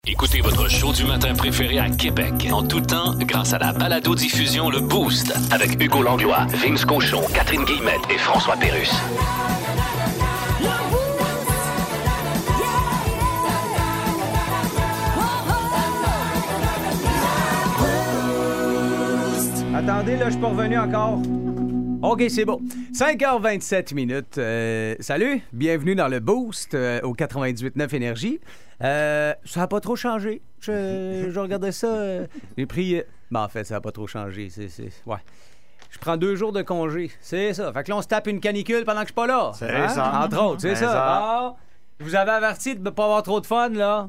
Écoutez votre show du matin préféré à Québec en tout temps grâce à la balado-diffusion Le Boost avec Hugo Langlois, Vince Cochon, Catherine Guillemette et François Pérusse. Attendez, là, je suis pas revenu encore. OK, c'est bon. 5h27 minutes. Salut, bienvenue dans le Boost au 98.9 Énergie. Ça n'a pas trop changé. Je regardais ça. J'ai pris... en fait, ça n'a pas trop changé. Ouais. Je prends 2 jours de congé. C'est ça. Fait que là, on se tape une canicule pendant que je suis pas là. C'est ça. Entre autres, c'est ça. Ah, je vous avais averti de ne pas avoir trop de fun, là.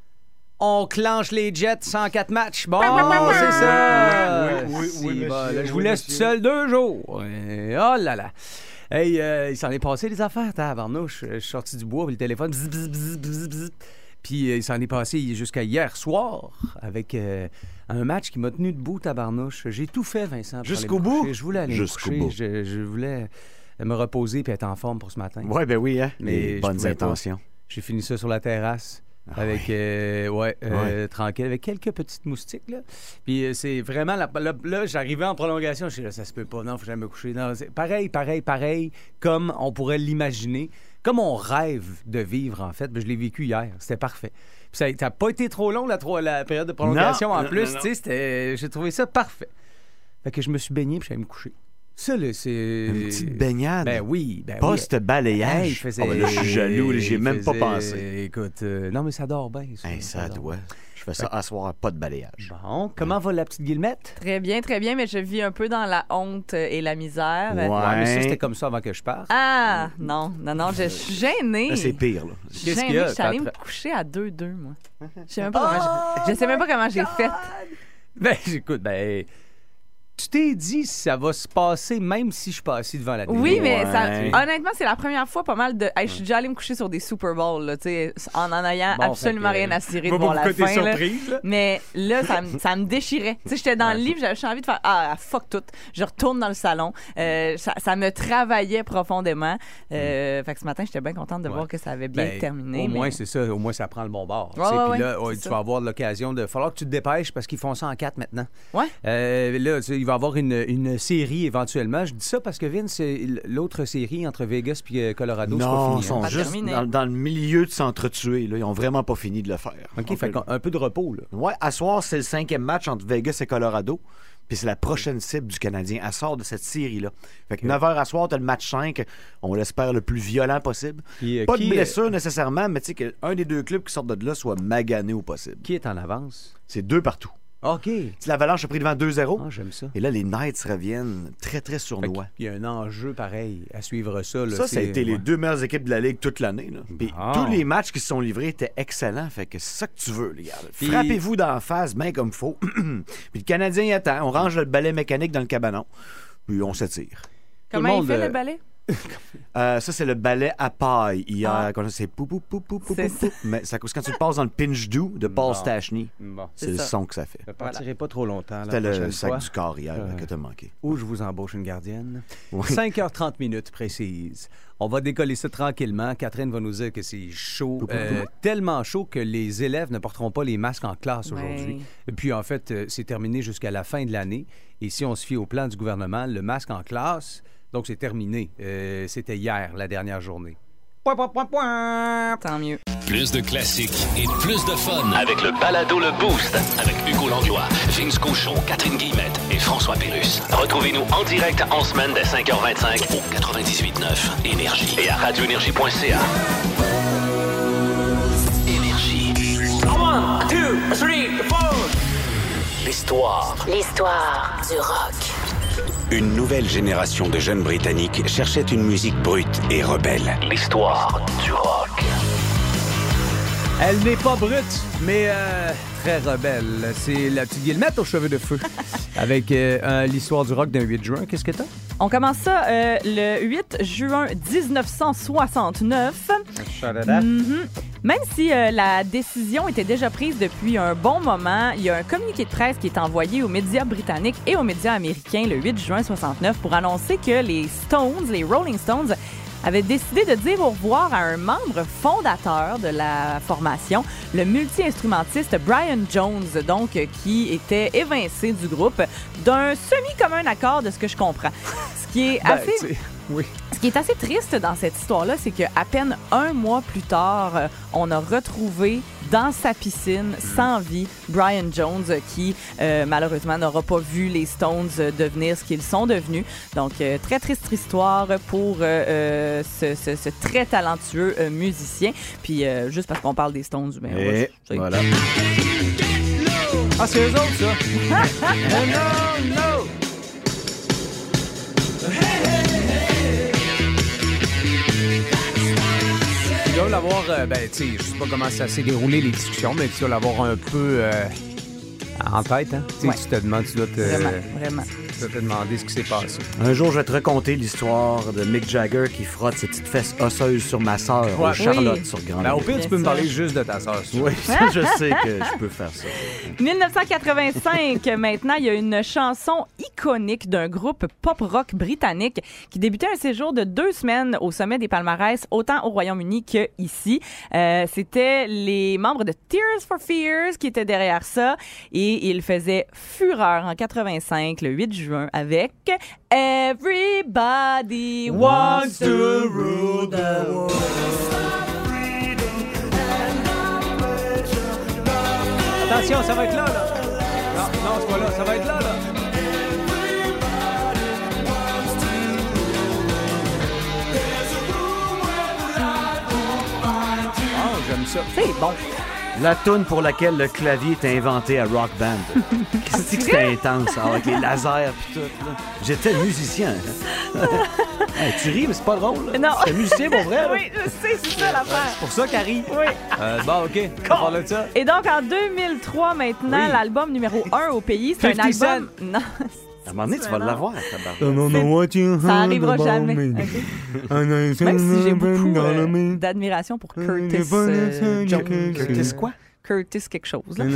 On clenche les Jets 104 matchs. Bon, c'est ça. Oui, là, monsieur, je vous laisse tout seul 2 jours. Oh là là. Hey, il s'en est passé des affaires, tabarnouche. Je suis sorti du bois, puis le téléphone, bzz, bzz, bzz, bzz, bzz. Puis il s'en est passé jusqu'à hier soir avec un match qui m'a tenu debout, tabarnouche. J'ai tout fait, Vincent. Jusqu'au bout? Je voulais aller me coucher. Je voulais me reposer puis être en forme pour ce matin. Oui, ben oui, hein. Mais les bonnes intentions. J'ai fini ça sur la terrasse. Avec, tranquille, avec quelques petites moustiques, là. Puis c'est vraiment, là, j'arrivais en prolongation, je suis là, ça se peut pas, non, faut jamais me coucher. Non, c'est pareil, comme on pourrait l'imaginer, comme on rêve de vivre, en fait. Je l'ai vécu hier, c'était parfait. Puis ça n'a pas été trop long, la période de prolongation, en plus, tu sais, j'ai trouvé ça parfait. Fait que je me suis baigné, puis j'allais me coucher. Ça, là, c'est... Une petite baignade. Ben oui. Post-balayage. Hey, là, je suis jaloux, j'y ai même pas pensé. Écoute, non, mais ça dort bien. Ça doit. Je fais ça à soir, pas de balayage. Bon, comment va la petite Guillemette? Très bien, mais je vis un peu dans la honte et la misère. Ouais, mais ça, c'était comme ça avant que je parte. Ah, non, je suis gênée. Là, c'est pire, là. Je suis gênée, je suis allée me coucher à 2-2, moi. Je sais même pas je sais même pas comment j'ai fait. Ben, écoute, tu t'es dit si ça va se passer même si je suis pas assis devant la télé. Oui, mais honnêtement, c'est la première fois pas mal de... Hey, je suis déjà allée me coucher sur des Super Bowls, là, en ayant absolument rien à cirer de voir la fin. Surprise, là. Mais là, ça me déchirait. J'étais dans le livre, j'avais envie de faire « Ah, fuck tout ». Je retourne dans le salon. Ça me travaillait profondément. Fait que ce matin, j'étais bien contente de voir que ça avait bien terminé. Au moins, c'est ça. Au moins, ça prend le bon bord. Puis là, tu vas avoir l'occasion de... Il va falloir que tu te dépêches parce qu'ils font ça en 4 maintenant. Ouais. Là, il va y avoir une série éventuellement. Je dis ça parce que Vince, c'est l'autre série entre Vegas et Colorado, c'est pas fini. Non, ils sont juste dans le milieu de s'entretuer. Là. Ils ont vraiment pas fini de le faire. OK, fait un peu de repos. Là. Ouais, à soir, c'est le 5e match entre Vegas et Colorado. Puis c'est la prochaine cible du Canadien. Elle sort de cette série-là. Fait que 9h à soir, t'as le match 5. On l'espère le plus violent possible. Pas de blessure nécessairement, mais tu sais qu'un des 2 clubs qui sortent de là soit magané au possible. Qui est en avance? C'est 2 partout. OK. L'Avalanche a pris devant 2-0. Ah, j'aime ça. Et là, les Knights reviennent très, très sournois. Il y a un enjeu pareil à suivre ça. Là, ça a été les 2 meilleures équipes de la Ligue toute l'année. Puis tous les matchs qui se sont livrés étaient excellents. Fait que c'est ça que tu veux, les gars. Frappez-vous d'en face, bien comme il faut. Puis le Canadien y attend. On range le balai mécanique dans le cabanon. Puis on s'attire. Comment il fait le balai? Ça, c'est le balai à paille. Hier, c'est pou. C'est Mais ça cause quand tu le passes dans le pinch do de Paul Stachny. Bon. C'est le son que ça fait. Ne partirez pas trop longtemps. C'était le sac du corps hier que t'as manqué. Ou je vous embauche une gardienne. Oui. 5h30 minutes précises. On va décoller ça tranquillement. Catherine va nous dire que c'est chaud. Tellement chaud que les élèves ne porteront pas les masques en classe aujourd'hui. Et puis, en fait, c'est terminé jusqu'à la fin de l'année. Et si on se fie au plan du gouvernement, le masque en classe... Donc, c'est terminé. C'était hier, la dernière journée. Tant mieux. Plus de classiques et plus de fun avec le balado Le Boost avec Hugo Langlois, Vince Cochon, Catherine Guillemette et François Pérusse. Retrouvez-nous en direct en semaine dès 5h25 au 98.9 Énergie et à radioénergie.ca. Énergie. 1, 2, 3, 4. L'histoire du rock. Une nouvelle génération de jeunes Britanniques cherchait une musique brute et rebelle. L'histoire du rock. Elle n'est pas brute, mais très rebelle. C'est la petite Guillemette aux cheveux de feu. Avec l'histoire du rock d'un 8 juin. Qu'est-ce que t'as? On commence ça le 8 juin 1969. Même si la décision était déjà prise depuis un bon moment, il y a un communiqué de presse qui est envoyé aux médias britanniques et aux médias américains le 8 juin 69 pour annoncer que les Rolling Stones, avait décidé de dire au revoir à un membre fondateur de la formation, le multi-instrumentiste Brian Jones, donc qui était évincé du groupe d'un semi-commun accord de ce que je comprends. Ce qui est assez... Oui. Ce qui est assez triste dans cette histoire-là, c'est qu'à peine un mois plus tard, on a retrouvé dans sa piscine, sans vie, Brian Jones, qui malheureusement n'aura pas vu les Stones devenir ce qu'ils sont devenus. Donc, très triste histoire pour ce très talentueux musicien. Puis, juste parce qu'on parle des Stones, ben, et voilà. Ah, c'est eux autres, ça! No! Tu dois l'avoir, tu sais, je sais pas comment ça s'est déroulé les discussions, mais tu dois l'avoir un peu en tête, hein? Ouais. Tu te demandes, tu dois te... Vraiment. Tu dois te demander ce qui s'est passé. Un jour, je vais te raconter l'histoire de Mick Jagger qui frotte ses petites fesses osseuses sur ma sœur, Ouais. Charlotte, Oui. sur Grande. Ben, au pire, Bien tu peux me sûr. parler juste de ta sœur. Oui, ça, je sais que je peux faire ça. 1985, maintenant, il y a une chanson iconique d'un groupe pop-rock britannique qui débutait un séjour de 2 semaines au sommet des palmarès, autant au Royaume-Uni qu'ici. C'était les membres de Tears for Fears qui étaient derrière ça et ils faisaient fureur en 85, le 8 juin, avec Everybody Wants to Rule the World. Attention, ça va être là. Non, c'est pas là, ça va être là. Ah, j'aime ça. C'est bon. La toune pour laquelle le clavier est inventé à Rock Band. Qu'est-ce que c'était intense, hein, avec les lasers pis tout. Là. J'étais musicien. Hey, tu ris, mais c'est pas drôle. Là. Non. J'étais musicien pour vrai. Là. Oui, je sais, c'est ça l'affaire. C'est pour ça, Carrie. Oui. Bon, OK. On parle de ça. Et donc, en 2003, maintenant, Oui. l'album numéro 1 au pays, c'est un 50 album... Non, À un moment donné, tu vas Non. l'avoir, tabarnak. ça arrivera jamais. OK? Même si j'ai beaucoup d'admiration pour Curtis Jones. Curtis quoi? Curtis quelque chose. Là.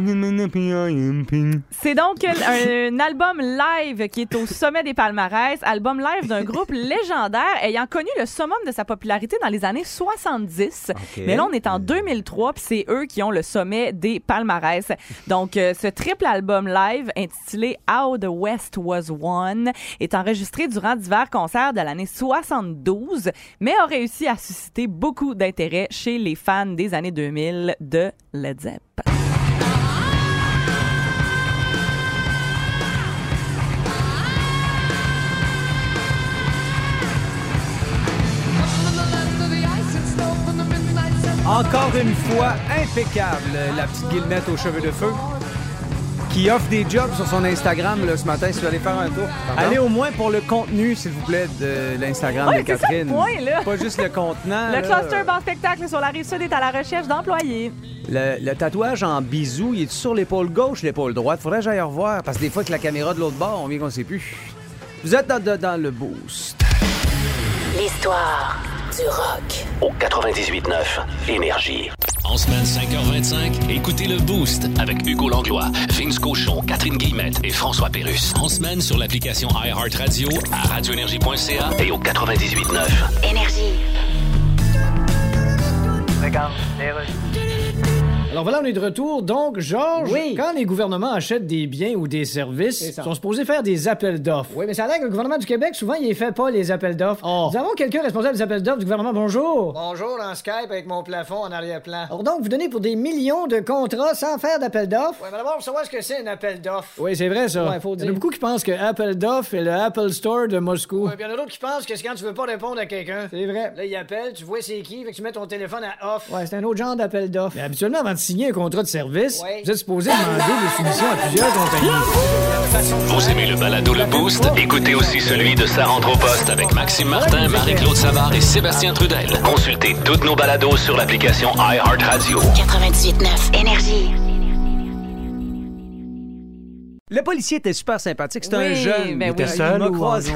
C'est donc un album live qui est au sommet des palmarès, album live d'un groupe légendaire ayant connu le summum de sa popularité dans les années 70. OK. Mais là, on est en 2003, puis c'est eux qui ont le sommet des palmarès. Donc, ce triple album live intitulé How the West Was Won est enregistré durant divers concerts de l'année 72, mais a réussi à susciter beaucoup d'intérêt chez les fans des années 2000 de Led Zepp. Encore une fois, impeccable, la petite Guillemette aux cheveux de feu, qui offre des jobs sur son Instagram là, ce matin. Si vous allez faire un tour, allez au moins pour le contenu, s'il vous plaît, de l'Instagram Oui, de c'est ça le Catherine. point, là. Pas juste le contenant. Le là. cluster bar spectacle sur la Rive-Sud est à la recherche d'employés. Le tatouage en bisou, il est sur l'épaule gauche, l'épaule droite. Faudrait que j'aille revoir, parce que des fois, avec la caméra de l'autre bord, on vient qu'on sait plus. Vous êtes dans le boost. L'histoire du rock. Au 98.9 Énergie. En semaine 5h25, écoutez le Boost avec Hugo Langlois, Vince Cochon, Catherine Guillemette et François Pérusse. En semaine sur l'application iHeartRadio, à radioénergie.ca et au 98.9 Énergie. Regarde, les rues. Alors voilà, on est de retour. Donc, Georges, quand les gouvernements achètent des biens ou des services, ils sont supposés faire des appels d'offres. Oui, mais ça a l'air que le gouvernement du Québec, souvent, il ne fait pas les appels d'offres. Nous avons quelqu'un responsable des appels d'offres du gouvernement. Bonjour. Bonjour, en Skype avec mon plafond en arrière-plan. Alors donc, vous donnez pour des millions de contrats sans faire d'appel d'offres? Oui, mais d'abord, pour savoir ce que c'est un appel d'offres. Oui, c'est vrai, ça. Ouais, faut dire. Il y en a beaucoup qui pensent que appel d'offres est le Apple Store de Moscou. Oui, puis il y en a d'autres qui pensent que c'est quand tu veux pas répondre à quelqu'un. C'est vrai. Là, il appelle, tu vois c'est qui, fait que tu mets ton téléphone à off. Ouais, c'est un autre genre d'appel d'offres. Mais habituellement, avant de signer un contrat de service, vous êtes supposé demander des soumissions à plusieurs compagnies. Vous aimez le balado Le Boost? Écoutez aussi celui de Sa rentre au poste avec Maxime Martin, Marie-Claude Savard et Sébastien Trudel. Consultez toutes nos balados sur l'application iHeartRadio. 98.9 Énergie. Le policier était super sympathique. C'était un jeune. Ben il était seul il m'a ou croisé.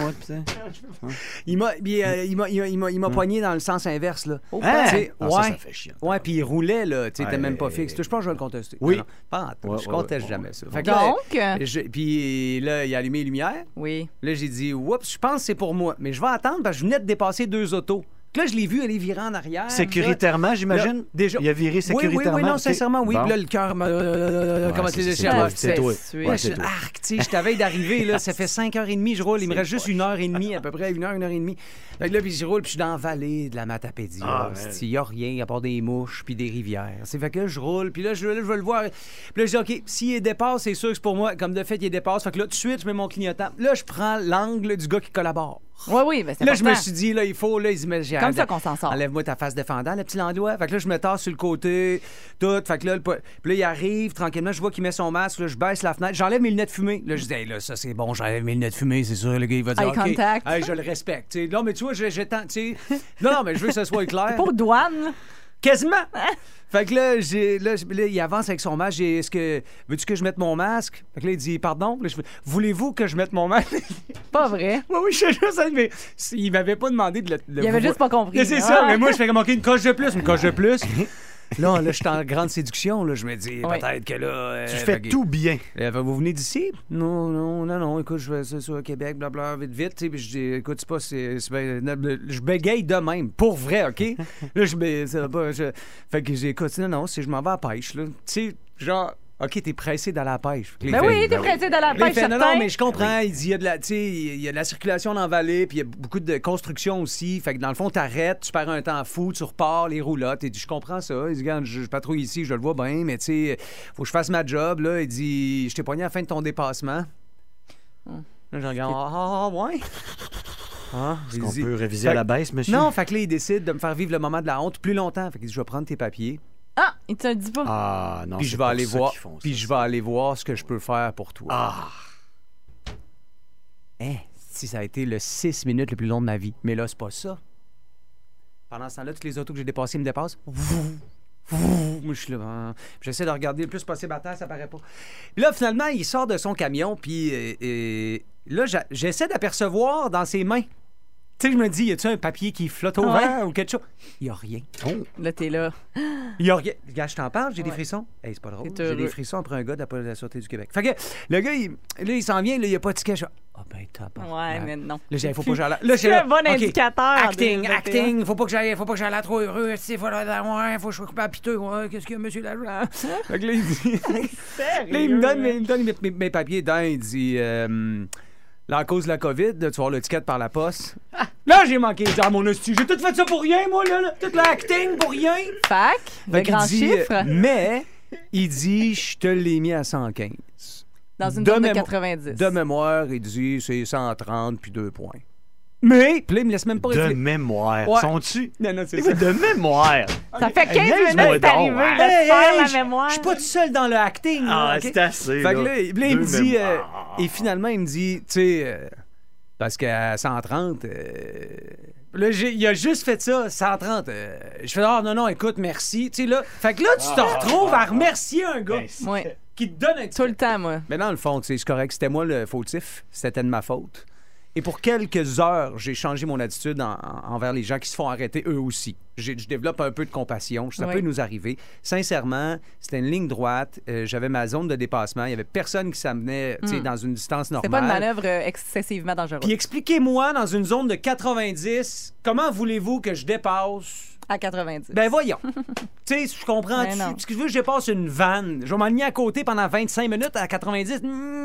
Il Il m'a poigné dans le sens inverse. Là. Ça Ouais, fait chiant. ouais, puis il roulait, là. Tu sais, t'es même pas fixe. Je pense que je vais le contester. Oui. Non, pas en tout. Je conteste jamais ça. Fait que Donc? là, puis là, il a allumé les lumières. Oui. Là, j'ai dit, oups, je pense que c'est pour moi. Mais je vais attendre parce que je venais de dépasser 2 autos. Là, je l'ai vu aller virer en arrière. Sécuritairement, j'imagine? Là, déjà. Il a viré sécuritairement? Oui, non, sincèrement, oui. Bon. Puis là, le cœur m'a... comment tu dis? C'est toi. Ouais, arc, tu sais, je t'avais d'arriver, là, ça fait 5h30, je roule, il me reste juste 1h30, à peu près, 1h30. Fait que là, puis je roule, puis je suis dans la vallée de la Matapédia. Il n'y a rien à part des mouches puis des rivières. C'est fait que là, je roule, puis là, je veux le voir. Puis là, je dis, OK, s'il dépasse, c'est sûr que c'est pour moi. Comme de fait, il dépasse. Fait que là, tout de suite, je mets mon clignotant. Là, je prends l'angle du gars qui collabore. Oui, mais c'est là, important. je me suis dit, là, il faut, là, comme ça qu'on s'en sort. Enlève-moi ta face défendant, le petit Landois. Fait que là, je me tasse sur le côté, tout. Fait que là, puis là, il arrive tranquillement, je vois qu'il met son masque, là, je baisse la fenêtre, j'enlève mes lunettes fumées. Là, je dis, hey, là, ça, c'est bon, j'enlève mes lunettes fumées, c'est sûr, le gars, il va dire, Eye contact. Hey, je le respecte. T'sais. Non, mais tu vois, j'attends, tu sais. Non, mais je veux que ça soit clair. Pour douane. Quasiment. Fait que là, là, il avance avec son masque. Veux-tu que je mette mon masque? Fait que là, il dit, pardon. Là, voulez-vous que je mette mon masque? Pas vrai. Oui, je sais juste, mais il m'avait pas demandé de le. Il avait juste pas compris. C'est ça, mais moi, je fais comme, OK, une coche de plus. Là, je suis en grande séduction. Là, je me dis, peut-être que là... tu fais tout bien. Vous venez d'ici? Non. Écoute, je vais ça au Québec, blablabla, vite. Puis je dis, écoute, c'est pas... je bégaye de même. Pour vrai, OK? Là, fait que j'ai écoute, non, je m'en vais à la pêche, là. Tu sais, genre... OK, t'es pressé dans la pêche. Ben oui, t'es pressé dans la pêche, certain. Non, mais je comprends. Il dit, il y a de la circulation dans la vallée, puis il y a beaucoup de construction aussi. Fait que dans le fond, t'arrêtes, tu perds un temps fou, tu repars, les roulottes. Il dit, je comprends ça. Il dit, regarde, je patrouille ici, je le vois bien, mais tu sais, faut que je fasse ma job, là. Il dit, je t'ai poigné à la fin de ton dépassement. Là, j'en regarde, ouais. Est-ce qu'on peut réviser à la baisse, monsieur? Non, fait que là, il décide de me faire vivre le moment de la honte plus longtemps. Fait qu'il dit, je vais prendre tes papiers. Ah, il te le dit pas. Ah, non, puis je vais aller voir. Puis je vais aller voir ce que je peux faire pour toi. Si ça a été le 6 minutes le plus long de ma vie. Mais là, c'est pas ça. Pendant ce temps-là, toutes les autos que j'ai dépassées me dépassent. Moi, je suis là. J'essaie de regarder le plus possible à terre, ça paraît pas. Puis là, finalement, il sort de son camion, puis là, j'essaie d'apercevoir dans ses mains. Tu sais, je me dis, y a-tu un papier qui flotte au vent ou quelque chose? Il y a rien. Là, t'es là. Il y a rien. Regarde, je t'en parle, j'ai des frissons. Hey, c'est pas drôle. J'ai des frissons après un gars de la Sûreté du Québec. Fait que le gars, il s'en vient, là, il a pas de ticket. Ben, top. Ouais, mais non. Là, faut pas que j'aille. Là, c'est un bon indicateur. Acting. Faut pas que j'aille là trop heureux. Faut que je sois coupé à piteux. Ouais, qu'est-ce qu'il y a, monsieur Lagrange? Fait que là, il dit. Sérieux? Là, il me donne mes papiers dedans. Il dit. Là, à cause de la COVID, tu vas avoir le ticket par la poste. Là, j'ai manqué de dire mon hostie. J'ai tout fait ça pour rien, moi, là. Tout l'acting pour rien. Fac, le grand chiffre. Mais, il dit, je te l'ai mis à 115. Dans une zone de 90. De mémoire, il dit, c'est 130 puis 2 points. Mais, puis là, il me laisse même pas réfléchir. De mémoire. Ouais. Sont-tu? Non, c'est ça. De mémoire. Ça fait 15 minutes que t'es arrivé de faire la mémoire. Je suis pas tout seul dans le acting. C'est assez. Fait que là, il me dit... et finalement, il me dit, tu sais... parce qu'à 130... là, il a juste fait ça, 130. Je fais, non, écoute, merci. Tu sais, là... Fait que là, tu te retrouves à remercier un gars qui te donne un tout le temps, moi. Mais dans le fond, c'est correct. C'était moi le fautif. C'était de ma faute. Et pour quelques heures, j'ai changé mon attitude envers les gens qui se font arrêter eux aussi. Je développe un peu de compassion. Ça peut nous arriver. Sincèrement, c'était une ligne droite. J'avais ma zone de dépassement. Il n'y avait personne qui s'amenait dans une distance normale. C'est pas une manœuvre excessivement dangereuse. Puis expliquez-moi, dans une zone de 90, comment voulez-vous que je dépasse... À 90. Ben voyons. Tu sais, je comprends. Ce que je veux, je dépasse une vanne. Je vais m'aligner à côté pendant 25 minutes à 90.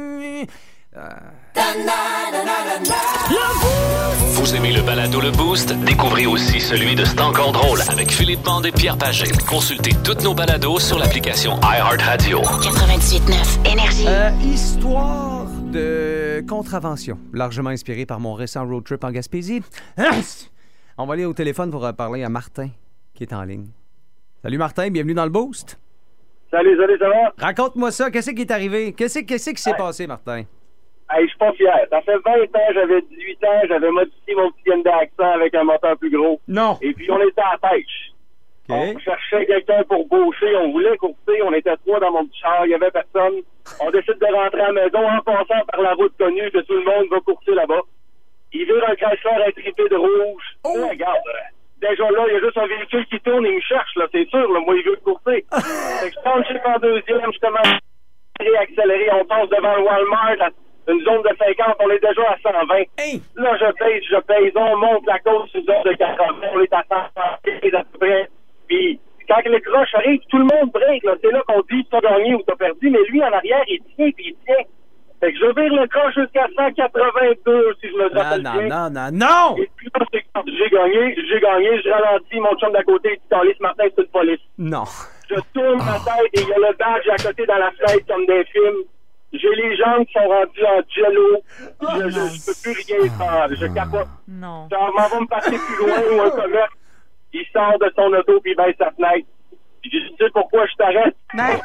Vous aimez le balado Le Boost? Découvrez aussi celui de C'est encore drôle avec Philippe Bande et Pierre Pagé. Consultez toutes nos balados sur l'application iHeartRadio. 98.9 Énergie. Histoire de contravention, largement inspirée par mon récent road trip en Gaspésie. On va aller au téléphone pour parler à Martin, qui est en ligne. Salut Martin, bienvenue dans le Boost. Salut, ça va? Raconte-moi ça, qu'est-ce qui est arrivé? Qu'est-ce qui s'est passé, Martin? Hey, je suis pas fier. Ça fait 20 ans, j'avais 18 ans, j'avais modifié mon petit Hyundai Accent avec un moteur plus gros. Non. Et puis, on était à la pêche. On cherchait quelqu'un pour boucher, on voulait courser, on était 3 dans mon petit char, il y avait personne. On décide de rentrer à la maison en passant par la route connue que tout le monde va courser là-bas. Il vire un Chrysler intripé de rouge. Là, regarde, déjà là, il y a juste un véhicule qui tourne et il me cherche, là, c'est sûr, là, moi, il veut courser. Fait que je pense que en deuxième, je commence à accélérer, on passe devant le Walmart, une zone de 50, on est déjà à 120. Hey. Là, je pèse, on monte la côte sur une zone de 80, on est à 120 à peu près. Puis, quand les croches arrivent, tout le monde break, là. C'est là qu'on dit t'as gagné ou t'as perdu, mais lui, en arrière, il tient, puis il tient. Fait que je vire le croche jusqu'à 182, si je me rappelle bien. Non! Et puis là, j'ai gagné, je ralentis, mon chum d'à côté, il dit, ce matin, c'est une police. Non. Je tourne ma tête et il y a le badge à côté dans la fenêtre, comme des films. J'ai les jambes qui sont rendues en jello. Je peux plus rien faire. Je capote. Non. Ça m'en va me passer plus loin ou un commerce. Il sort de son auto puis il baisse sa fenêtre. Puis je dis, tu sais pourquoi je t'arrête?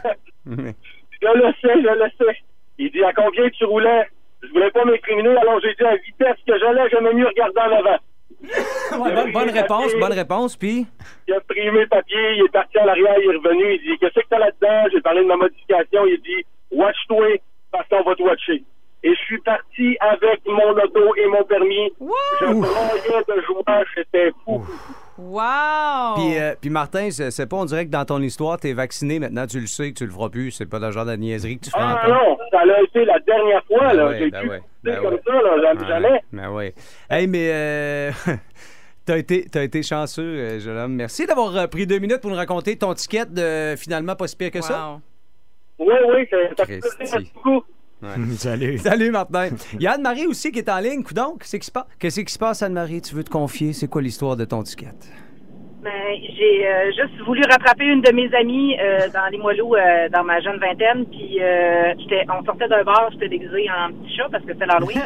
Je le sais. Il dit, à combien tu roulais? Je voulais pas m'écriminer, alors j'ai dit, à la vitesse que j'aimais mieux regarder en avant. Ouais, bonne réponse, puis? Il a pris mes papiers, il est parti à l'arrière, il est revenu, il dit, qu'est-ce que t'as là-dedans? J'ai parlé de ma modification, il dit, watch-toi, parce qu'on va te watcher. Et je suis parti avec mon auto et mon permis. Wow! Je broyais de joie, c'était fou. Wow! Puis Martin, c'est pas, on dirait que dans ton histoire, t'es vacciné, maintenant tu le sais que tu le feras plus, c'est pas le genre de niaiserie que tu feras encore. Non, ça l'a été la dernière fois, là. J'ai pu comme ça, là, jamais. Ben oui. Hey, mais t'as été chanceux, jeune homme. Merci d'avoir pris 2 minutes pour nous raconter ton ticket de finalement pas si pire que ça. Oui, ça fait beaucoup. Ouais. Salut, Martin. Il y a Anne-Marie aussi qui est en ligne. Coudonc, qu'est-ce qui se passe, Anne-Marie? Tu veux te confier? C'est quoi l'histoire de ton ticket? Ben, j'ai juste voulu rattraper une de mes amies dans les Moiloux dans ma jeune vingtaine. Puis on sortait d'un bar, j'étais déguisée en petit chat parce que c'était l'Halloween.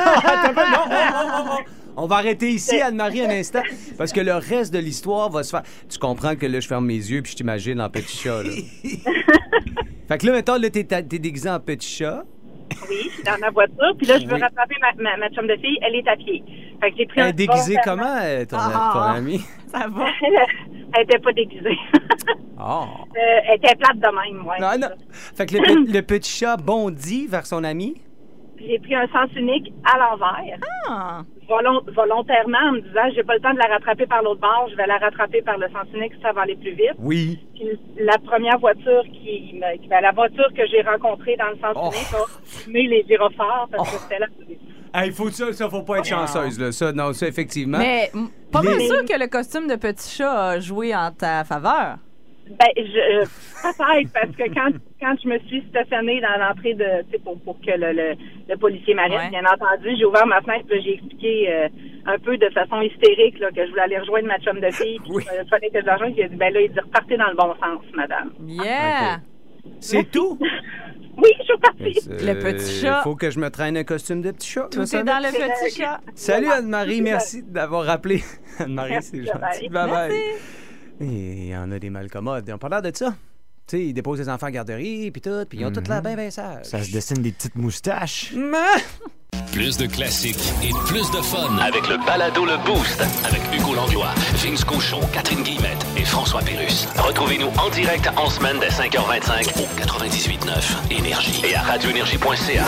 On va arrêter ici, Anne-Marie, un instant, parce que le reste de l'histoire va se faire... Tu comprends que là, je ferme mes yeux puis je t'imagine en petit chat, là. Fait que là, mettons, là, t'es déguisé en petit chat. Oui, je suis dans ma voiture. Puis là, je veux rattraper ma chum de fille. Elle est à pied. Fait que j'ai pris elle est déguisée comment, ton amie? Ça va. Elle était pas déguisée. Elle était plate de même, ouais. Non. Fait que le petit chat bondit vers son ami. J'ai pris un sens unique à l'envers. Volontairement, en me disant, j'ai pas le temps de la rattraper par l'autre bord, je vais la rattraper par le sens unique, ça va aller plus vite. Oui. Puis la première voiture la voiture que j'ai rencontrée dans le sens unique a fumé les gyrophares parce que c'était là. Hey, faut pas être chanceuse, là. Ça, effectivement. Mais pas mal sûr que le costume de petit chat a joué en ta faveur. Ben, peut-être, parce que quand je me suis stationnée dans l'entrée pour que le policier m'arrête, bien entendu, j'ai ouvert ma fenêtre, puis j'ai expliqué un peu de façon hystérique là, que je voulais aller rejoindre ma chum de fille, puis il fallait que je la rejoigne, puis il a dit, ben là, il dit, repartez dans le bon sens, madame. Yeah! Okay. C'est tout? Oui, je suis partie. Le petit chat. Il faut que je me traîne un costume de petit chat. Tout est dans le petit chat. Salut Anne-Marie, merci d'avoir rappelé. Anne-Marie, c'est gentil. Bye-bye. Il y en a des malcommodes. On parle de ça. Tu sais, ils déposent des enfants à garderie, puis tout, puis ils ont toute la bien sages. Ça se dessine des petites moustaches. Plus de classiques et plus de fun avec le balado Le Boost avec Hugo Langlois, Vince Cochon, Catherine Guillemette et François Pérusse. Retrouvez-nous en direct en semaine dès 5h25 au 98.9 Énergie et à radioénergie.ca.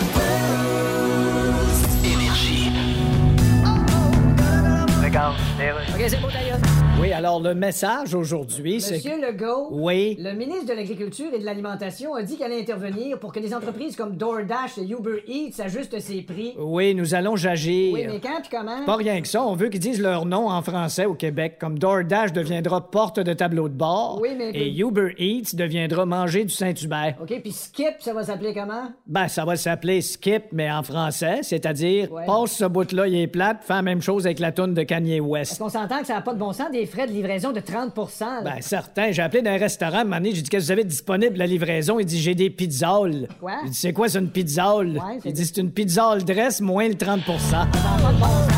Énergie. Regarde, OK, c'est beau d'ailleurs. Oui, alors le message aujourd'hui, c'est... Monsieur Legault, oui? Le ministre de l'Agriculture et de l'Alimentation a dit qu'elle allait intervenir pour que des entreprises comme DoorDash et Uber Eats ajustent ses prix. Oui, nous allons agir. Oui, mais quand puis comment? Pas rien que ça, on veut qu'ils disent leur nom en français au Québec, comme DoorDash deviendra porte de tableau de bord. Oui, mais... Et Uber Eats deviendra manger du Saint-Hubert. OK, puis Skip, ça va s'appeler comment? Ben, ça va s'appeler Skip, mais en français, c'est-à-dire, passe ce bout-là, il est plate, fais la même chose avec la toune de Kanye West. Est-ce qu'on s'entend que ça n'a pas de bon sens, des frais de livraison de 30 %? Ben, certain. J'ai appelé dans un restaurant, un moment donné, j'ai dit, qu'est-ce que vous avez disponible, la livraison? Il dit, j'ai des pizzoles. Quoi? J'ai dit, c'est quoi, c'est une pizzole? Ouais, il dit, c'est une pizzole dress moins le 30 %. Ça n'a pas de bon sens.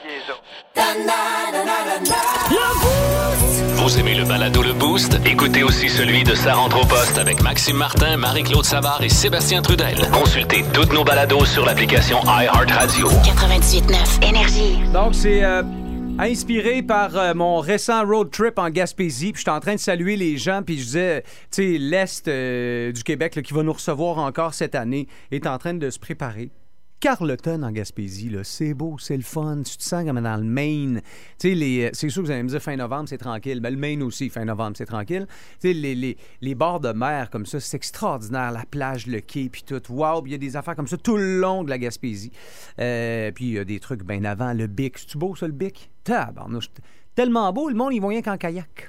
Vous aimez le balado Le Boost? Écoutez aussi celui de Sa rentre au poste avec Maxime Martin, Marie-Claude Savard et Sébastien Trudel. Consultez toutes nos balados sur l'application iHeartRadio. 98.9 Énergie. Donc, c'est Inspiré par mon récent road trip en Gaspésie, puis j'étais en train de saluer les gens, puis je disais, tu sais, l'Est du Québec là, qui va nous recevoir encore cette année est en train de se préparer. Carleton en Gaspésie, là, c'est beau, c'est le fun, tu te sens comme dans le Maine. Tu sais, c'est sûr que vous allez me dire fin novembre, c'est tranquille. Ben, le Maine aussi, fin novembre, c'est tranquille. Tu sais, les bords de mer comme ça, c'est extraordinaire. La plage, le quai, puis tout. Wow, il y a des affaires comme ça tout le long de la Gaspésie. Puis il y a des trucs bien avant. Le Bic, c'est-tu beau, ça, le Bic? Tabarnouche. Tellement beau, le monde, ils vont rien qu'en kayak.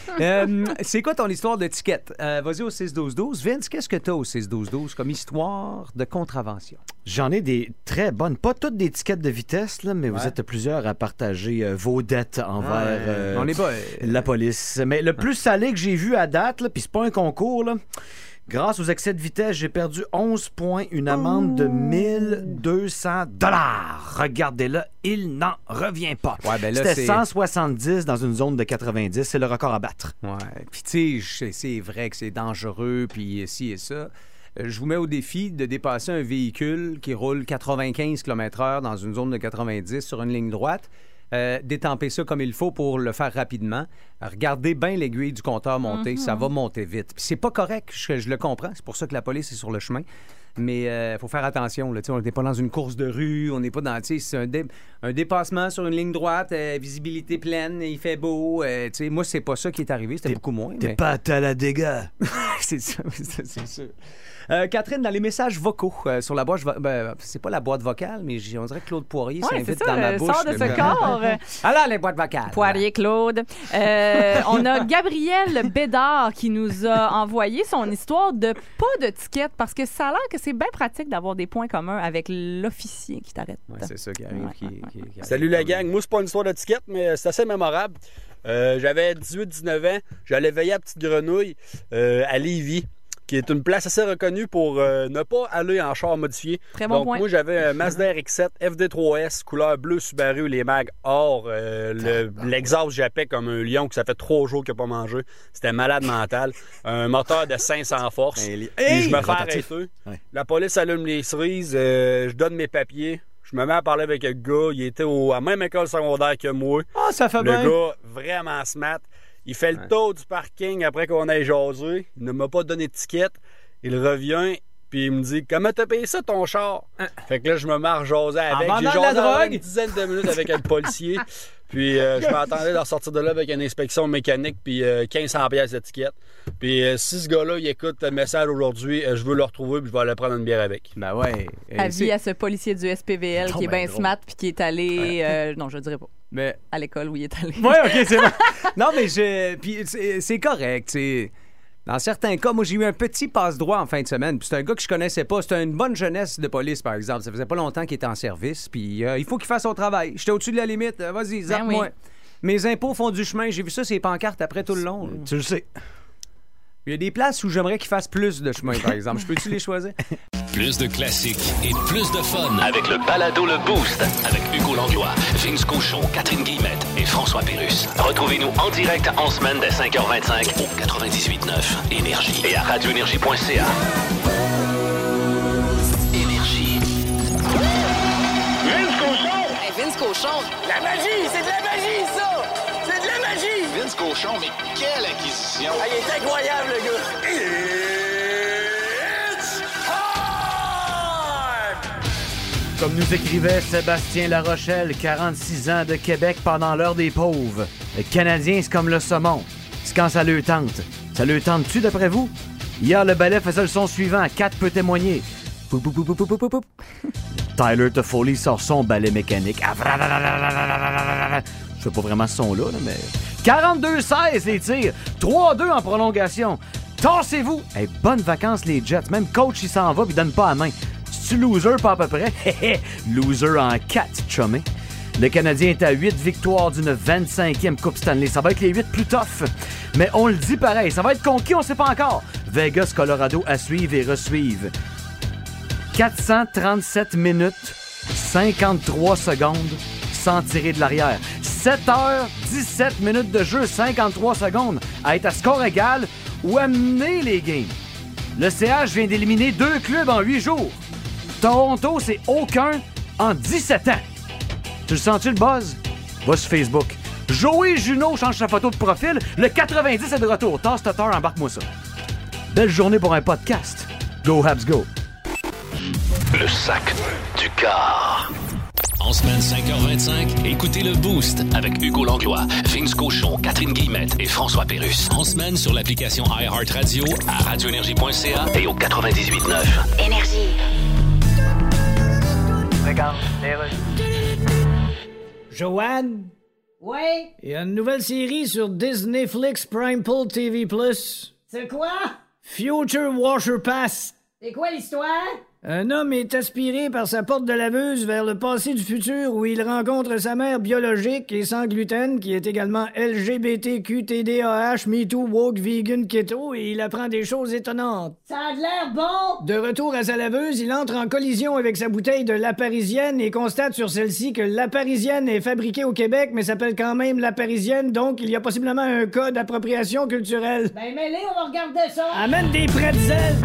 C'est quoi ton histoire de ticket? Vas-y au 6-12-12. Vince, qu'est-ce que tu as au 6-12-12 comme histoire de contravention? J'en ai des très bonnes. Pas toutes des tickets de vitesse, là, mais vous êtes plusieurs à partager vos dettes envers on est pas, la police. Mais le plus salé que j'ai vu à date, puis c'est pas un concours, là, grâce aux excès de vitesse, j'ai perdu 11 points, une amende de 1200 $. Regardez-là, il n'en revient pas. Ouais, ben là, c'était 170 dans une zone de 90. C'est le record à battre. Ouais. Puis tu sais, c'est vrai que c'est dangereux, puis ci et ça. Je vous mets au défi de dépasser un véhicule qui roule 95 km/h dans une zone de 90 sur une ligne droite. Détemper ça comme il faut pour le faire rapidement. Regardez bien l'aiguille du compteur monter, ça va monter vite. Puis c'est pas correct, je le comprends, c'est pour ça que la police est sur le chemin. Mais il faut faire attention. Là, on n'est pas dans une course de rue, on n'est pas dans... C'est un dépassement sur une ligne droite, visibilité pleine, il fait beau. Moi, c'est pas ça qui est arrivé, c'était beaucoup moins. T'es pas à la dégâts. C'est ça, c'est sûr. Catherine, dans les messages vocaux sur la boîte, c'est pas la boîte vocale, mais on dirait que Claude Poirier s'invite dans ma bouche. Sort de ce corps. Alors, les boîtes vocales. Poirier Claude. On a Gabriel Bédard qui nous a envoyé son histoire de pas de ticket parce que ça a l'air que c'est bien pratique d'avoir des points communs avec l'officier qui t'arrête. Ouais, c'est ça qui arrive. Salut la gang. Moi, c'est pas une histoire de ticket, mais c'est assez mémorable. J'avais 18-19 ans. J'allais veiller à Petite Grenouille à Lévis, qui est une place assez reconnue pour ne pas aller en char modifié. Très bon point. Moi, j'avais un Mazda RX-7 FD3S, couleur bleu Subaru, les mags or. L'exhaust jappait comme un lion que ça fait 3 jours qu'il n'a pas mangé. C'était malade mental. Un moteur de 500 forces. Puis je me fais arrêter. Ouais. La police allume les cerises. Je donne mes papiers. Je me mets à parler avec le gars. Il était à la même école secondaire que moi. Ah, ça fait bien. Le gars, vraiment smart. Il fait le tour du parking après qu'on ait jasé. Il ne m'a pas donné de ticket. Il revient, puis il me dit « Comment t'as payé ça, ton char? » Fait que là, je me mets à jaser avec. J'ai jasé une dizaine de minutes avec un policier. Puis je m'attendais de ressortir de là avec une inspection mécanique puis 1500 pièces d'étiquette. Puis si ce gars-là, il écoute le message aujourd'hui, je veux le retrouver puis je vais aller prendre une bière avec. Ben ouais. Avis à ce policier du SPVL qui est bien smart puis qui est allé... non, je ne dirais pas. Mais... À l'école où il est allé. Ouais, OK, c'est bon. Non, mais puis c'est correct, tu sais. Dans certains cas, moi, j'ai eu un petit passe-droit en fin de semaine. Puis c'est un gars que je connaissais pas. C'était une bonne jeunesse de police, par exemple. Ça faisait pas longtemps qu'il était en service. Puis il faut qu'il fasse son travail. J'étais au-dessus de la limite. Vas-y, zappe-moi. Oui. Mes impôts font du chemin. J'ai vu ça, ces pancartes après tout le long. Tu le sais. Il y a des places où j'aimerais qu'ils fassent plus de chemin, par exemple. Je peux-tu les choisir? Plus de classiques et plus de fun avec le balado Le Boost avec Hugo Langlois, Vince Cochon, Catherine Guillemette et François Pérusse. Retrouvez-nous en direct en semaine dès 5h25 au 98.9 Énergie et à radioénergie.ca. Énergie. Vince Cochon! Hey, Vince Cochon! La magie! C'est de la magie, ça! C'est de la magie! Vince Cochon, mais quelle acquisition! Ah, il est incroyable, le gars! Comme nous écrivait Sébastien Larochelle, 46 ans de Québec pendant l'heure des pauvres. Le Canadien, c'est comme le saumon. C'est quand ça le tente. Ça le tente-tu, d'après vous? Hier, le ballet faisait le son suivant. 4 peut témoigner. Poup, poup, poup, poup, poup, poup, poup. Tyler Toffoli sort son ballet mécanique. Je fais pas vraiment ce son-là, mais... 42-16 les tirs. 3-2 en prolongation. Tassez-vous! Hey, bonnes vacances, les Jets. Même coach, il s'en va puis il donne pas la main. C'est-tu loser, pas à peu près? Loser en 4, chumé. Le Canadien est à 8 victoires d'une 25e Coupe Stanley. Ça va être les 8 plus tough. Mais on le dit pareil. Ça va être conquis, on sait pas encore. Vegas, Colorado à suivre et resuivre. 437 minutes, 53 secondes sans tirer de l'arrière. 7h17 minutes de jeu, 53 secondes à être à score égal ou à mener les games. Le CH vient d'éliminer 2 clubs en 8 jours. Toronto, c'est aucun en 17 ans. Tu le sens-tu, le buzz? Va sur Facebook. Joey Juno change sa photo de profil. Le 90 est de retour. Tasse Tatar, embarque-moi ça. Belle journée pour un podcast. Go Habs Go. Le sac du car. En semaine 5h25, écoutez le Boost avec Hugo Langlois, Vince Cochon, Catherine Guillemette et François Pérusse. En semaine sur l'application iHeartRadio, à radioénergie.ca et au 98.9. Énergie. Regarde, Joanne? Oui? Il y a une nouvelle série sur Disney Flix Prime Pull TV+. C'est quoi? Future Washer Pass. C'est quoi l'histoire? Un homme est aspiré par sa porte de laveuse vers le passé du futur où il rencontre sa mère biologique et sans gluten qui est également LGBTQ, TDAH, MeToo, Woke, Vegan, Keto et il apprend des choses étonnantes. Ça a l'air bon! De retour à sa laveuse, il entre en collision avec sa bouteille de La Parisienne et constate sur celle-ci que La Parisienne est fabriquée au Québec mais s'appelle quand même La Parisienne, donc il y a possiblement un cas d'appropriation culturelle. Ben mêlé, on va regarder ça! Amène des pretzels!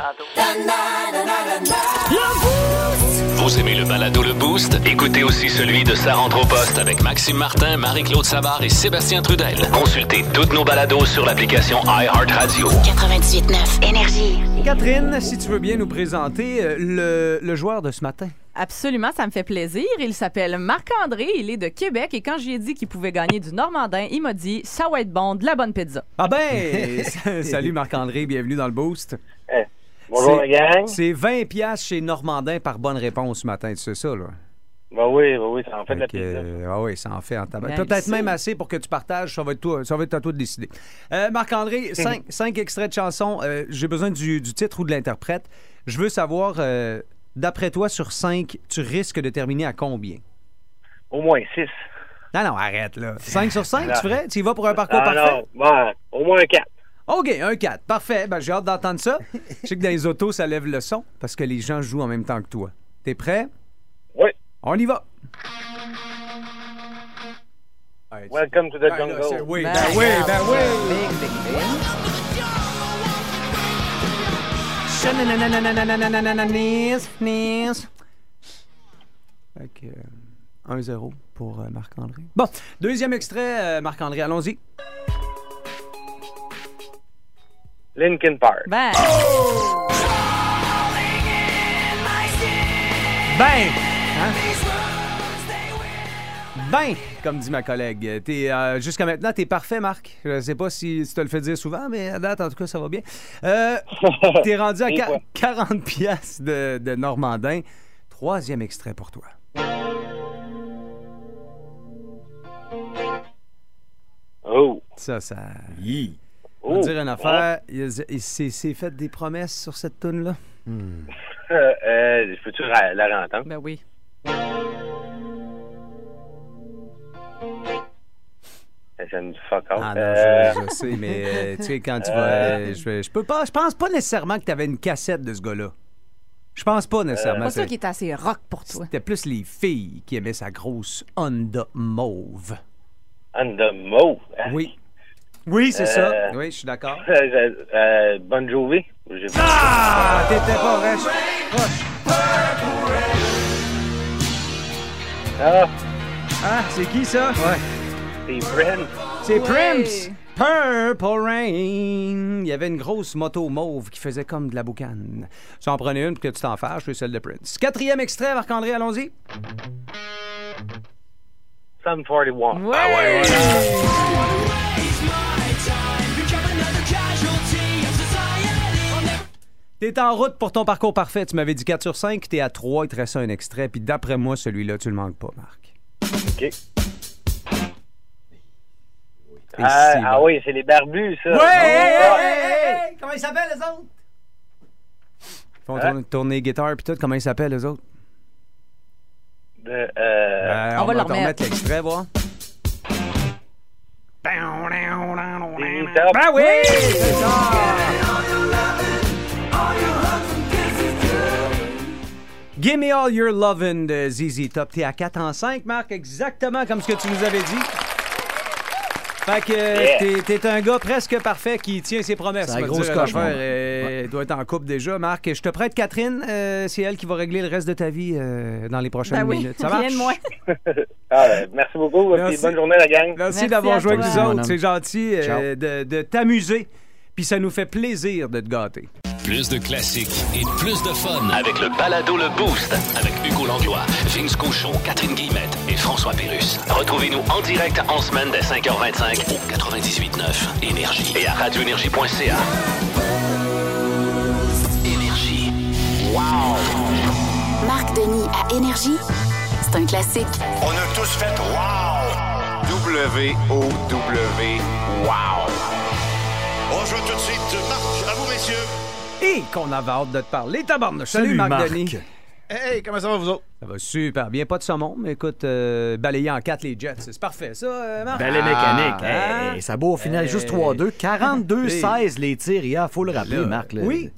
Vous aimez le balado Le Boost? Écoutez aussi celui de Sa rentre au poste avec Maxime Martin, Marie-Claude Savard et Sébastien Trudel. Consultez toutes nos balados sur l'application iHeartRadio. 98.9 Énergie. Catherine, si tu veux bien nous présenter le joueur de ce matin. Absolument, ça me fait plaisir. Il s'appelle Marc-André, il est de Québec et quand je lui ai dit qu'il pouvait gagner du Normandin, il m'a dit « ça va être bon, de la bonne pizza ». Ah ben, salut Marc-André, bienvenue dans le Boost. Bonjour la gang. C'est 20$ chez Normandin par bonne réponse ce matin, tu sais ça, là? Ben oui, ça en fait de la pizza. Oui, ça en fait en tabac. Peut-être même assez pour que tu partages, ça va être à toi de décider. Marc-André, 5 extraits de chansons. J'ai besoin du titre ou de l'interprète. Je veux savoir, d'après toi, sur 5, tu risques de terminer à combien? Au moins 6. Non, arrête, là. 5 sur 5, tu ferais? Tu y vas pour un parcours parfait? Non, au moins un 4. OK, un 4. Parfait. Ben, j'ai hâte d'entendre ça. Je sais que dans les autos, ça lève le son parce que les gens jouent en même temps que toi. T'es prêt? Oui. On y va. Welcome to the jungle. Oui, ben oui. OK. 1-0 pour Marc-André. Bon, deuxième extrait, Marc-André, allons-y. Linkin Park. Ben! Ben, comme dit ma collègue. Jusqu'à maintenant, t'es parfait, Marc. Je sais pas si tu te le fais dire souvent, mais à date, en tout cas, ça va bien. T'es rendu à 40$ de Normandin. Troisième extrait pour toi. Oh! Ça... On va dire une affaire. Il s'est fait des promesses sur cette toune-là? Peux-tu la réentendre? Ben oui. Ça me dit fuck out. Ah non, je sais, mais tu sais, quand tu vas... Je pense pas nécessairement que tu avais une cassette de ce gars-là. Je pense pas nécessairement. C'est pas ça qui est assez rock pour toi. C'était plus les filles qui aimaient sa grosse Honda mauve. Honda mauve? Hein? Oui. Oui, c'est ça. Oui, je suis d'accord. Bon Jovi? Ah! T'étais pas proche. Ah, c'est qui ça? Ouais. C'est Prince. C'est Prince. Purple Rain. Il y avait une grosse moto mauve qui faisait comme de la boucane. Si en prenais une pour que tu t'en fâches, c'est celle de Prince. Quatrième extrait, Marc-André, allons-y. Sum 41. Ouais. Ah ouais. T'es en route pour ton parcours parfait. Tu m'avais dit 4 sur 5, t'es à 3, il te reste un extrait. Puis d'après moi, celui-là, tu le manques pas, Marc. OK. Oui, c'est les barbus, ça. Ouais! Comment ils s'appellent, les autres? Ils font tourner guitare puis tout. Comment ils s'appellent, les autres? On va leur mettre l'extrait, voir. Ben oui! C'est ça! Give me all your lovin' de ZZ Top. T'es à 4 en 5, Marc, exactement comme ce que tu nous avais dit. Fait que t'es un gars presque parfait qui tient ses promesses. C'est la grosse coche. Doit être en couple déjà. Marc, je te prête Catherine. C'est elle qui va régler le reste de ta vie dans les prochaines minutes. Ça marche? Rien de moins. Merci beaucoup. Merci. Bonne journée, la gang. Merci d'avoir joué avec nous autres. Bonhomme. C'est gentil de t'amuser. Puis ça nous fait plaisir de te gâter. Plus de classiques et plus de fun avec le balado Le Boost avec Hugo Langlois, Vince Cochon, Catherine Guillemette et François Pérusse. Retrouvez-nous en direct en semaine dès 5h25 au 98.9 Énergie et à radioénergie.ca. Énergie. Wow! Marc Denis à Énergie, c'est un classique. On a tous fait wow! W-O-W, wow! Bonjour tout de suite, Marc, à vous, messieurs. Et qu'on avait hâte de te parler, tabarnouche. Salut Marc Denis. Hey, comment ça va, vous autres? Ça va super bien. Pas de saumon, mais écoute, balayer en 4 les Jets, c'est parfait, ça, Marc? Belle mécanique. Hey, ça beau au final, juste 3-2. 42-16 les tirs hier, faut le rappeler, Marc. Là. Oui.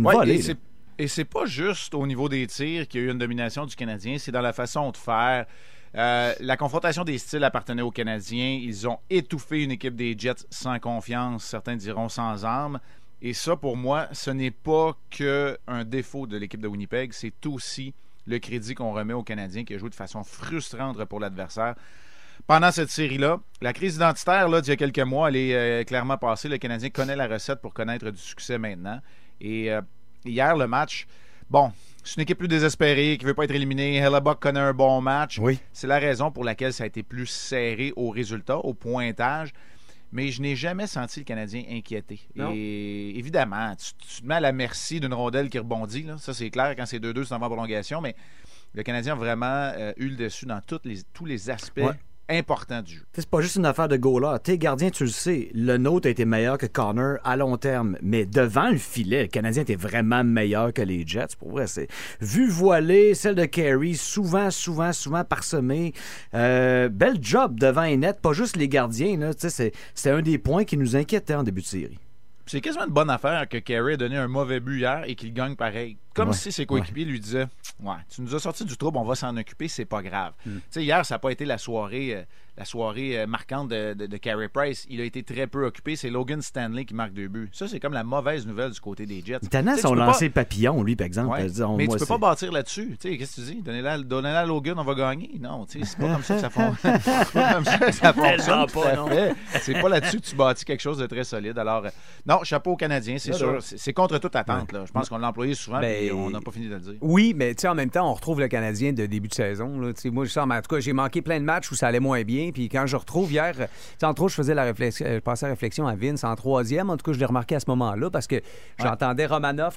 Et c'est pas juste au niveau des tirs qu'il y a eu une domination du Canadien, c'est dans la façon de faire. La confrontation des styles appartenait aux Canadiens. Ils ont étouffé une équipe des Jets sans confiance, certains diront sans armes. Et ça, pour moi, ce n'est pas qu'un défaut de l'équipe de Winnipeg, c'est aussi le crédit qu'on remet aux Canadiens qui a joué de façon frustrante pour l'adversaire. Pendant cette série-là, la crise identitaire d'il y a quelques mois, elle est clairement passée. Le Canadien connaît la recette pour connaître du succès maintenant. Et hier, le match, c'est une équipe plus désespérée qui ne veut pas être éliminée. Hellebuck connaît un bon match. Oui. C'est la raison pour laquelle ça a été plus serré au résultat, au pointage. Mais je n'ai jamais senti le Canadien inquiété. Non. Et évidemment, tu te mets à la merci d'une rondelle qui rebondit. Là. Ça, c'est clair quand c'est 2-2, c'est en prolongation. Mais le Canadien a vraiment eu le dessus dans tous les aspects importants du jeu. C'est pas juste une affaire de goaler. T'es gardien, tu le sais. Le nôtre a été meilleur que Connor à long terme. Mais devant le filet, le Canadien était vraiment meilleur que les Jets. Pour vrai, c'est vue voilée, celle de Carey, souvent parsemée. Bel job devant et net. Pas juste les gardiens. Là. C'était un des points qui nous inquiétait en début de série. C'est quasiment une bonne affaire que Carey ait donné un mauvais but hier et qu'il gagne pareil. Comme si ses coéquipiers lui disaient tu nous as sorti du trouble, on va s'en occuper, c'est pas grave. Hier, ça n'a pas été la soirée marquante de Carey Price. Il a été très peu occupé. C'est Logan Stanley qui marque 2 buts. Ça, c'est comme la mauvaise nouvelle du côté des Jets. Tannant son lancé papillon, lui, par exemple. Mais tu peux pas bâtir là-dessus. Qu'est-ce que tu dis? Donnez-la à Logan, on va gagner. Non, c'est pas comme ça que ça fonctionne. C'est pas là-dessus que tu bâtis quelque chose de très solide. Alors, non, chapeau aux Canadiens, c'est sûr. C'est contre toute attente. Là. Je pense qu'on l'a employé souvent, mais on n'a pas fini de le dire. Oui, mais en même temps, on retrouve le Canadien de début de saison. Là. Moi, en tout cas, j'ai manqué plein de matchs où ça allait moins bien. Puis quand je retrouve hier, entre autres, je faisais je passais la réflexion à Vince en 3e. En tout cas, je l'ai remarqué à ce moment-là parce que j'entendais Romanov.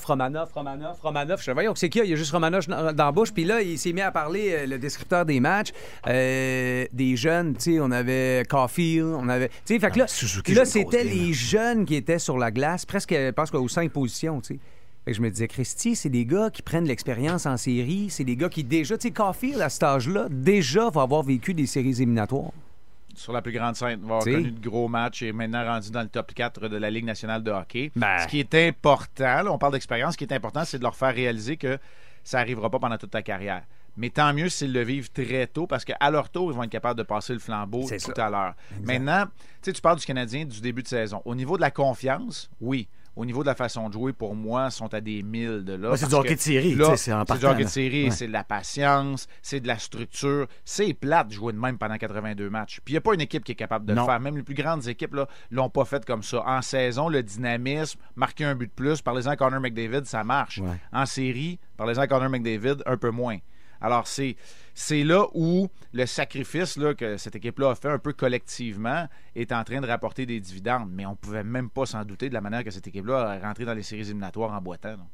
Je disais, voyons, c'est qui? Il y a juste Romanov dans la bouche. Puis là, il s'est mis à parler, le descripteur des matchs, des jeunes. On avait Caulfield, on avait. Fait que là, c'était les jeunes qui étaient sur la glace, presque, je pense qu'aux 5 positions. Fait que je me disais, Christy, c'est des gars qui prennent l'expérience en série. C'est des gars qui déjà, Caulfield, à cet âge-là, déjà va avoir vécu des séries éliminatoires. Sur la plus grande scène, va avoir connu de gros matchs et maintenant rendu dans le top 4 de la Ligue nationale de hockey. Ce qui est important, là, on parle d'expérience, ce qui est important, c'est de leur faire réaliser que ça n'arrivera pas pendant toute ta carrière. Mais tant mieux s'ils le vivent très tôt parce qu'à leur tour, ils vont être capables de passer le flambeau tout à l'heure. Maintenant, tu parles du Canadien du début de saison. Au niveau de la confiance, oui. Au niveau de la façon de jouer, pour moi, sont à des milles de là. C'est du hockey de série. C'est du hockey de série, c'est de la patience, c'est de la structure. C'est plate de jouer de même pendant 82 matchs. Puis il n'y a pas une équipe qui est capable de le faire. Même les plus grandes équipes ne l'ont pas fait comme ça. En saison, le dynamisme, marquer un but de plus, parlez-en à Connor McDavid, ça marche. Ouais. En série, parlez-en à Connor McDavid, un peu moins. Alors, c'est là où le sacrifice là, que cette équipe-là a fait un peu collectivement est en train de rapporter des dividendes. Mais on ne pouvait même pas s'en douter de la manière que cette équipe-là a rentré dans les séries éliminatoires en boitant. Là.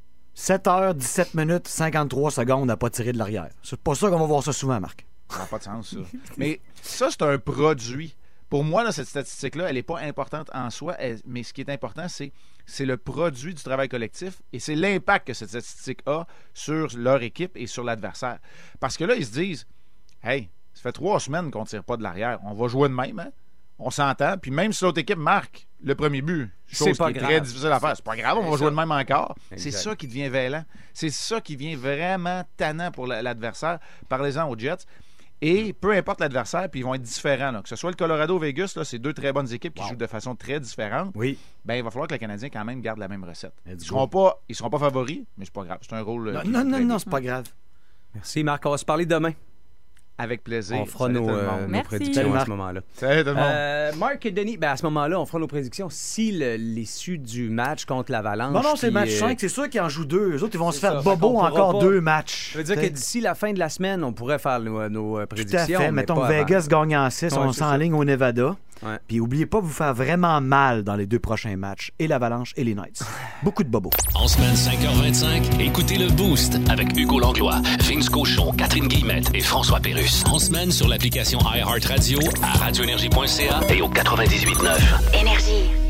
7h17 53 secondes à pas tirer de l'arrière. C'est pas ça qu'on va voir ça souvent, Marc. Ça n'a pas de sens, ça. Mais ça, c'est un produit. Pour moi, là, cette statistique-là, elle n'est pas importante en soi, mais ce qui est important, c'est le produit du travail collectif et c'est l'impact que cette statistique a sur leur équipe et sur l'adversaire. Parce que là, ils se disent « Hey, ça fait 3 semaines qu'on ne tire pas de l'arrière. On va jouer de même, hein? On s'entend. Puis même si l'autre équipe marque le premier but, chose qui est très difficile à faire, c'est pas grave, on va jouer de même encore. » C'est ça qui devient vailant. C'est ça qui devient vraiment tannant pour l'adversaire. Parlez-en aux Jets. Et peu importe l'adversaire, puis ils vont être différents. Là. Que ce soit le Colorado ou Vegas, là, c'est deux très bonnes équipes qui jouent de façon très différente. Oui. Ben, il va falloir que le Canadien, quand même, garde la même recette. Ils seront pas favoris, mais c'est pas grave. C'est un rôle... Non, c'est pas grave. Merci, Marc. On va se parler demain. Avec plaisir. On fera nos prédictions à ce moment-là. Salut tout le monde. Marc et Denis, à ce moment-là, on fera nos prédictions si l'issue du match contre l'Avalanche... Non, c'est le match 5. C'est sûr qu'ils en jouent 2. Eux autres, ils vont se faire bobo encore 2 matchs. Ça veut dire que d'ici la fin de la semaine, on pourrait faire nos prédictions. Tout à fait. Mettons Vegas gagne en 6, on s'enligne au Nevada. Ouais. Puis n'oubliez pas de vous faire vraiment mal dans les 2 prochains matchs, et l'Avalanche et les Knights. Beaucoup de bobos. En semaine 5h25, écoutez le Boost avec Hugo Langlois, Vince Cochon, Catherine Guillemette et François Pérusse. En semaine sur l'application iHeartRadio, à radioénergie.ca et au 98.9. Énergie.